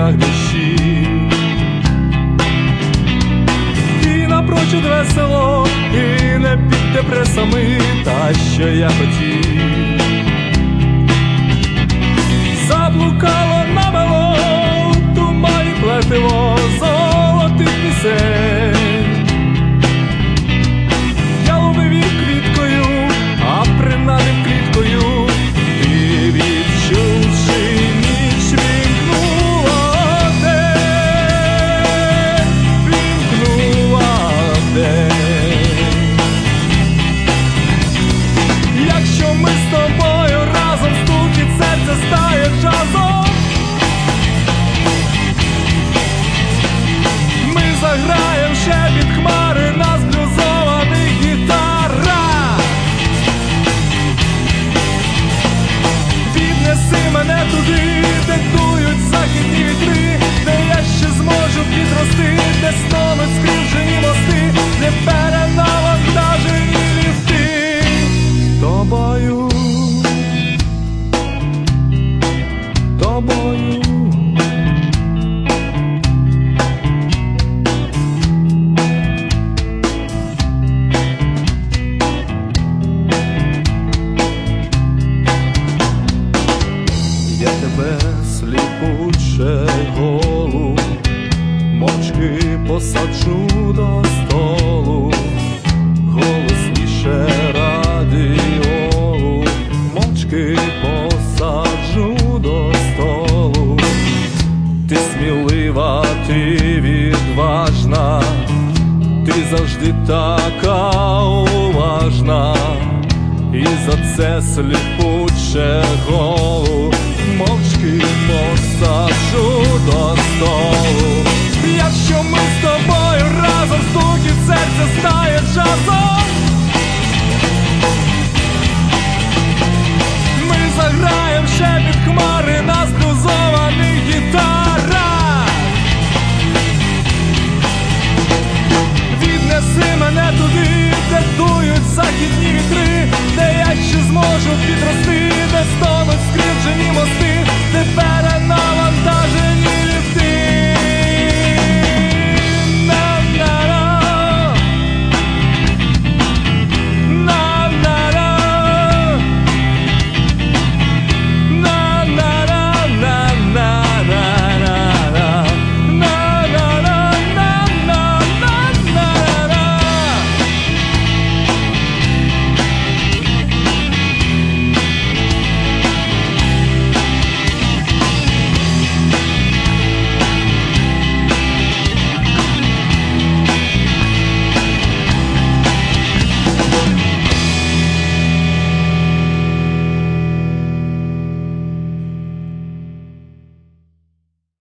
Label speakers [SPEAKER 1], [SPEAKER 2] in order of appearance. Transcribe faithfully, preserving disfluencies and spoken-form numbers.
[SPEAKER 1] прагнощі. І напрочуд весело, і не під депресами, та що я хотів. Заблукало намело в тумані плетиво золотих пісень. Я ловив їх квіткою, а принадив кліткою, і відчувши ніч вімкнула день, вімкнула день. Якщо ми з тобою разом, стукіт серця стає джазом. Ми заграєм ще під хмари на зблюзованих гітарах. Віднеси мене туди, де дують західні вітри, де я ще зможу підрости, де стануть скривджені мости, де перенавантажені ліфти. Тобою, тобою. Я тебе сліпуче голу мовчки посаджу до столу, голосніше радіолу мовчки посаджу до столу. Ти смілива, ти відважна, ти завжди така уважна, і за це сліпуче голу мовчки посаджу до столу. Якщо ми з тобою разом, стукіт серця стане